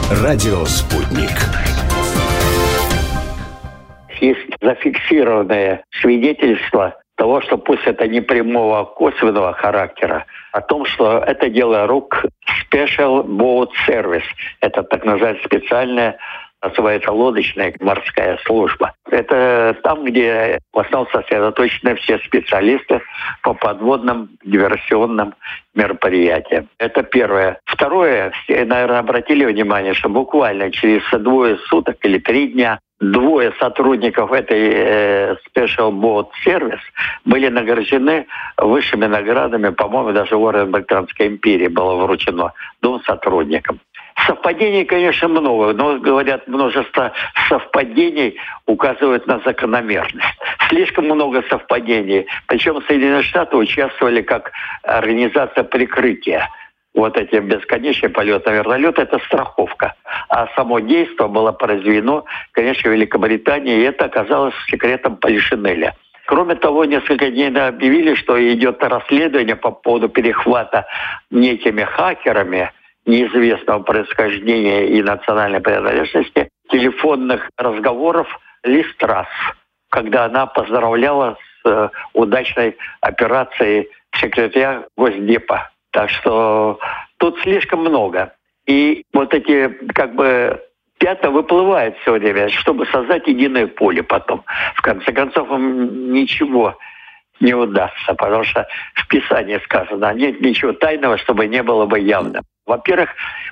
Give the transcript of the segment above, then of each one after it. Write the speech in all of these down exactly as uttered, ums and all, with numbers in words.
Радио «Спутник». Есть зафиксированное свидетельство того, что пусть это не прямого, а косвенного характера, о том, что это дело рук Special Boat Service. Это так называемая специальная, называется лодочная морская служба. Это там, где в основном сосредоточены все специалисты по подводным диверсионным мероприятиям. Это первое. Второе, все, наверное, обратили внимание, что буквально через двое суток или три дня двое сотрудников этой э, Special Boat Service были награждены высшими наградами, по-моему, даже орден Британской империи было вручено двум сотрудникам. Совпадений, конечно, много, но, говорят, множество совпадений указывают на закономерность. Слишком много совпадений. Причем Соединенные Штаты участвовали как организация прикрытия. Вот эти бесконечные полеты на вертолет – это страховка. А само действие было произведено, конечно, в Великобритании, и это оказалось секретом Полишинеля. Кроме того, несколько дней объявили, что идет расследование по поводу перехвата некими хакерами неизвестного происхождения и национальной принадлежности телефонных разговоров Лиз Трасс, когда она поздравляла с э, удачной операцией секретаря Госдепа. Так что тут слишком много. И вот эти как бы пятна выплывают все время, чтобы создать единое поле потом. В конце концов, им ничего не удастся, потому что в Писании сказано, нет ничего тайного, чтобы не было бы явным. Во-первых,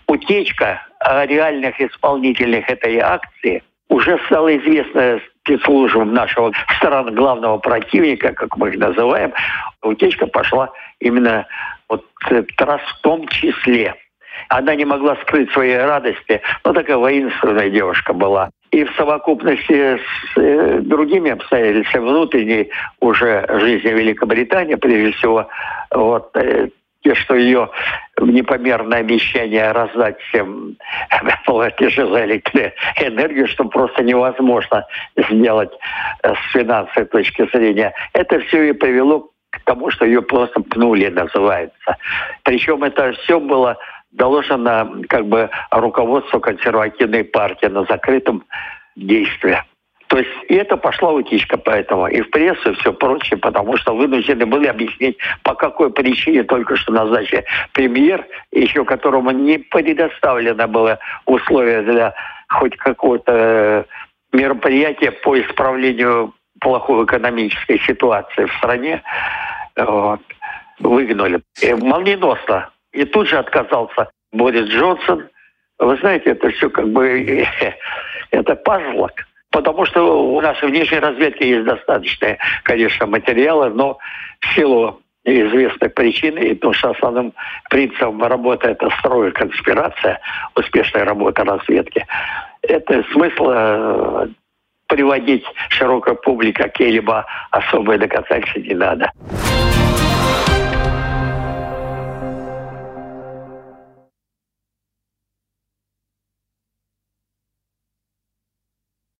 утечка о реальных исполнителях этой акции уже стала известна спецслужбам нашего стран главного противника, как мы их называем. Утечка пошла именно вот Трасс в том числе. Она не могла скрыть своей радости, но такая воинственная девушка была. И в совокупности с э, другими обстоятельствами внутренней уже жизни Великобритании, прежде всего, вот, э, те, что ее непомерное обещание раздать всем платежи за электроэнергию, что просто невозможно сделать э, с финансовой точки зрения, это все и привело к тому, что ее просто пнули, называется. Причем это все было доложено как бы руководству консервативной партии на закрытом действии. То есть и это пошла утечка поэтому и в прессу, и все прочее, потому что вынуждены были объяснить, по какой причине только что назначен премьер, еще которому не предоставлено было условия для хоть какого-то мероприятия по исправлению плохой экономической ситуации в стране, вот, выгнали. И молниеносно. И тут же отказался Борис Джонсон. Вы знаете, это все как бы это пазлок. Потому что у нашей внешней разведки есть достаточные, конечно, материалы, но в силу известных причин, и потому что основным принципом работы это строгая конспирация, успешная работа разведки, это смысла приводить широкой публике какие-либо особые доказательства не надо.